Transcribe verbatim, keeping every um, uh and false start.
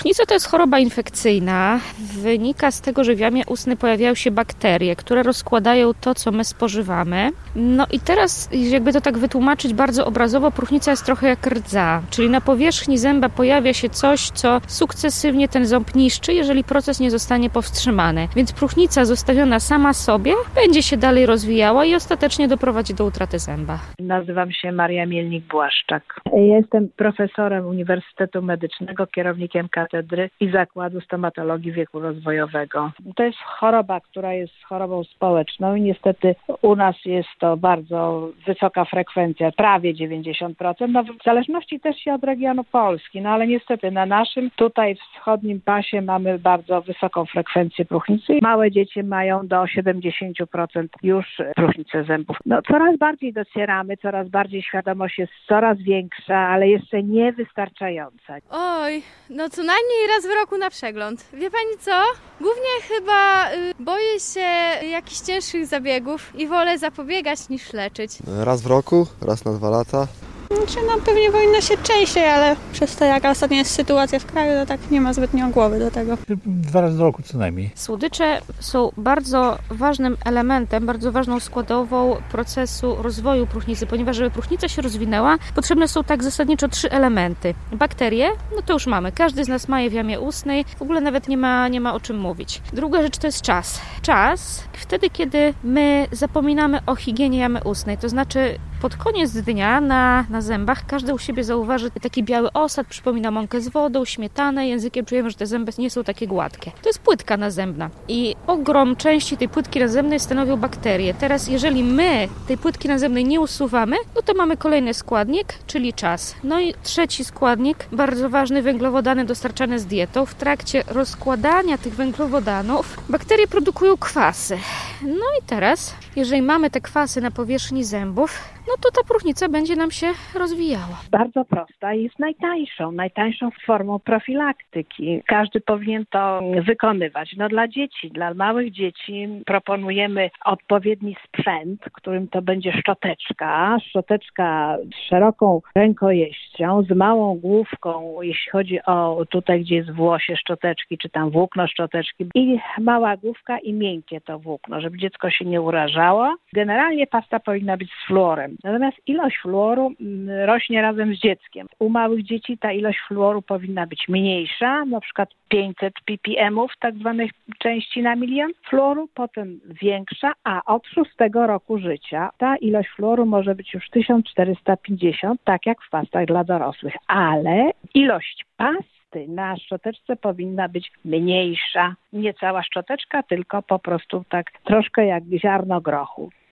Próchnica to jest choroba infekcyjna. Wynika z tego, że w jamie ustnej pojawiają się bakterie, które rozkładają to, co my spożywamy. No i teraz, jakby to tak wytłumaczyć bardzo obrazowo, próchnica jest trochę jak rdza, czyli na powierzchni zęba pojawia się coś, co sukcesywnie ten ząb niszczy, jeżeli proces nie zostanie powstrzymany. Więc próchnica zostawiona sama sobie będzie się dalej rozwijała i ostatecznie doprowadzi do utraty zęba. Nazywam się Maria Mielnik-Błaszczak. Jestem profesorem Uniwersytetu Medycznego, kierownikiem katedry i Zakładu Stomatologii Wieku Rozwojowego. To jest choroba, która jest chorobą społeczną i niestety u nas jest to bardzo wysoka frekwencja, prawie dziewięćdziesiąt procent, no w zależności też się od regionu Polski, no ale niestety na naszym tutaj wschodnim pasie mamy bardzo wysoką frekwencję próchnicy. Małe dzieci mają do siedemdziesiąt procent już próchnicę zębów. No coraz bardziej docieramy, coraz bardziej świadomość jest coraz większa, ale jeszcze niewystarczająca. Oj, no co najmniej raz w roku na przegląd. Wie pani co? Głównie chyba y, boję się jakichś cięższych zabiegów i wolę zapobiegać niż leczyć. Raz w roku, raz na dwa lata. Znaczy, no pewnie powinno się częściej, ale przez to, jaka ostatnio jest sytuacja w kraju, to tak nie ma zbytnio głowy do tego. Dwa razy do roku co najmniej. Słodycze są bardzo ważnym elementem, bardzo ważną składową procesu rozwoju próchnicy, ponieważ żeby próchnica się rozwinęła, potrzebne są tak zasadniczo trzy elementy. Bakterie, no to już mamy, każdy z nas ma je w jamie ustnej, w ogóle nawet nie ma, nie ma o czym mówić. Druga rzecz to jest czas. Czas wtedy, kiedy my zapominamy o higienie jamy ustnej, to znaczy pod koniec dnia na, na zębach każdy u siebie zauważy taki biały osad, przypomina mąkę z wodą, śmietanę, językiem czujemy, że te zęby nie są takie gładkie. To jest płytka nazębna i ogrom części tej płytki nazębnej stanowią bakterie. Teraz jeżeli my tej płytki nazębnej nie usuwamy, no to mamy kolejny składnik, czyli czas. No i trzeci składnik, bardzo ważny, węglowodany dostarczane z dietą. W trakcie rozkładania tych węglowodanów bakterie produkują kwasy. No i teraz, jeżeli mamy te kwasy na powierzchni zębów, no to ta próchnica będzie nam się rozwijała. Bardzo prosta i jest najtańszą, najtańszą formą profilaktyki. Każdy powinien to wykonywać. No dla dzieci, dla małych dzieci proponujemy odpowiedni sprzęt, którym to będzie szczoteczka. Szczoteczka z szeroką rękojeścią, z małą główką, jeśli chodzi o tutaj, gdzie jest włosie szczoteczki, czy tam włókno szczoteczki. I mała główka i miękkie to włókno, żeby dziecko się nie urażało. Generalnie pasta powinna być z fluorem. Natomiast ilość fluoru rośnie razem z dzieckiem. U małych dzieci ta ilość fluoru powinna być mniejsza, na przykład pięćset ppmów, tak zwanych części na milion fluoru, potem większa, a od szóstego roku życia ta ilość fluoru może być już tysiąc czterysta pięćdziesiąt, tak jak w pastach dla dorosłych. Ale ilość pasty na szczoteczce powinna być mniejsza. Nie cała szczoteczka, tylko po prostu tak troszkę jak ziarno grochu.